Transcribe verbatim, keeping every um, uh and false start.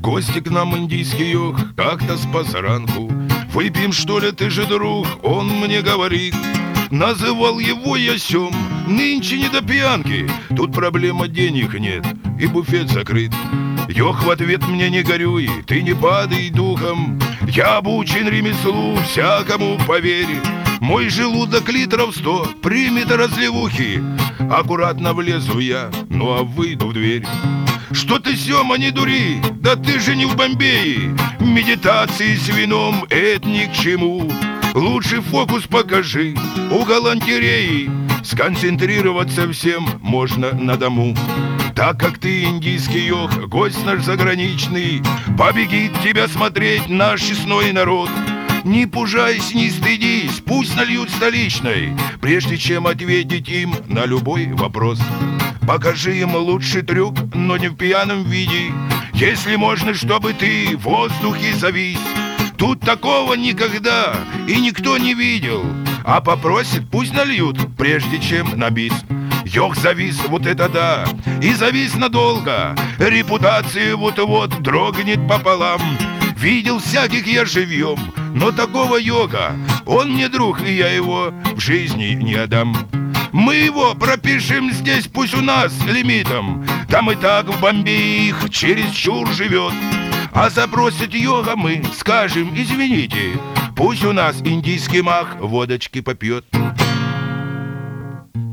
гости к нам индийский йог, как-то с позаранку. Выпьем, что ли, ты же друг, он мне говорит. Называл его я сём, нынче не до пьянки. Тут проблема денег нет, и буфет закрыт. Йог в ответ мне: не горюй, ты не падай духом. Я обучен ремеслу, всякому поверь. Мой желудок литров сто примет разливухи. Аккуратно влезу я, ну а выйду в дверь. Что ты, Сёма, не дури, да ты же не в Бомбее. Медитации с вином — это ни к чему. Лучше фокус покажи у галантереи. Сконцентрироваться всем можно на дому. Так как ты индийский йог, гость наш заграничный, побегит тебя смотреть наш честной народ. Не пужайся, не стыдись, пусть нальют столичной, прежде чем ответить им на любой вопрос. Покажи им лучший трюк, но не в пьяном виде. Если можно, чтобы ты в воздухе завис. Тут такого никогда и никто не видел. А попросит, пусть нальют, прежде чем на бис. Йог завис, вот это да, и завис надолго. Репутация вот-вот дрогнет пополам. Видел всяких я живьем, но такого йога он мне друг, и я его в жизни не отдам. Мы его пропишем здесь, пусть у нас лимитом. Там и так в Бомбее их чересчур живет. А запросит йога, мы скажем: извините, пусть у нас индийский мах водочки попьет.